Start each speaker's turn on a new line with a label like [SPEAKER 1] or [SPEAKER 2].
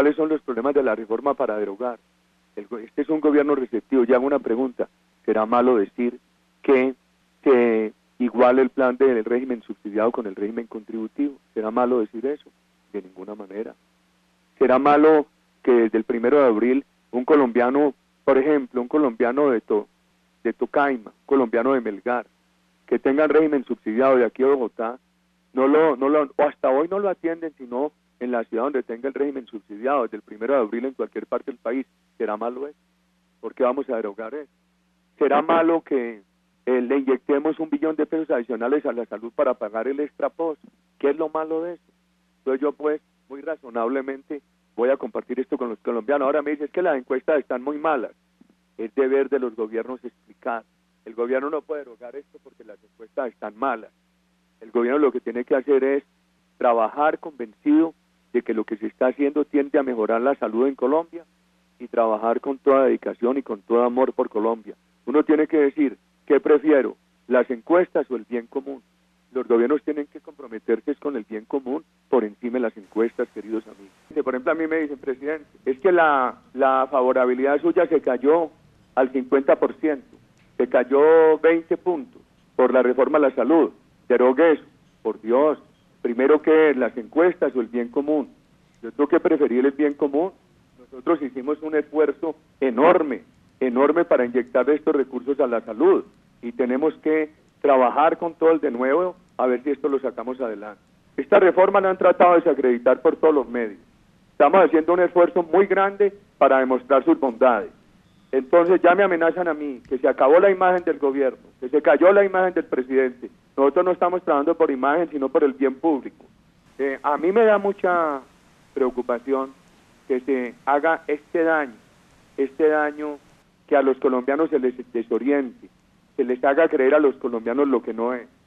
[SPEAKER 1] ¿cuáles son los problemas de la reforma para derogar? Este es un gobierno receptivo. Ya hago una pregunta, ¿será malo decir que se iguale el plan del régimen subsidiado con el régimen contributivo? ¿Será malo decir eso? De ninguna manera. ¿Será malo que desde el 1 de abril un colombiano, por ejemplo, un colombiano de Tocaima, un colombiano de Melgar, que tenga régimen subsidiado de aquí a Bogotá, o hasta hoy no lo atienden, sino en la ciudad donde tenga el régimen subsidiado, desde el 1 de abril en cualquier parte del país? ¿Será malo eso? ¿Por qué vamos a derogar eso? ¿Será malo que le inyectemos 1 billón de pesos adicionales a la salud para pagar el extra post? ¿Qué es lo malo de eso? Entonces yo pues muy razonablemente voy a compartir esto con los colombianos. Ahora me dicen, es que las encuestas están muy malas. Es deber de los gobiernos explicar. El gobierno no puede derogar esto porque las encuestas están malas. El gobierno lo que tiene que hacer es trabajar convencido de que lo que se está haciendo tiende a mejorar la salud en Colombia y trabajar con toda dedicación y con todo amor por Colombia. Uno tiene que decir, ¿qué prefiero? ¿Las encuestas o el bien común? Los gobiernos tienen que comprometerse con el bien común por encima de las encuestas, queridos amigos. Por ejemplo, a mí me dicen, presidente, es que la favorabilidad suya se cayó al 50%, se cayó 20 puntos por la reforma a la salud. Derogue eso, por Dios. Primero, que las encuestas o el bien común. Yo tengo que preferir el bien común. Nosotros hicimos un esfuerzo enorme para inyectar estos recursos a la salud y tenemos que trabajar con todo el de nuevo a ver si esto lo sacamos adelante. Esta reforma la han tratado de desacreditar por todos los medios. Estamos haciendo un esfuerzo muy grande para demostrar sus bondades. Entonces ya me amenazan a mí, que se acabó la imagen del gobierno, que se cayó la imagen del presidente. Nosotros no estamos trabajando por imagen, sino por el bien público. A mí me da mucha preocupación que se haga este daño que a los colombianos se les desoriente, se les haga creer a los colombianos lo que no es.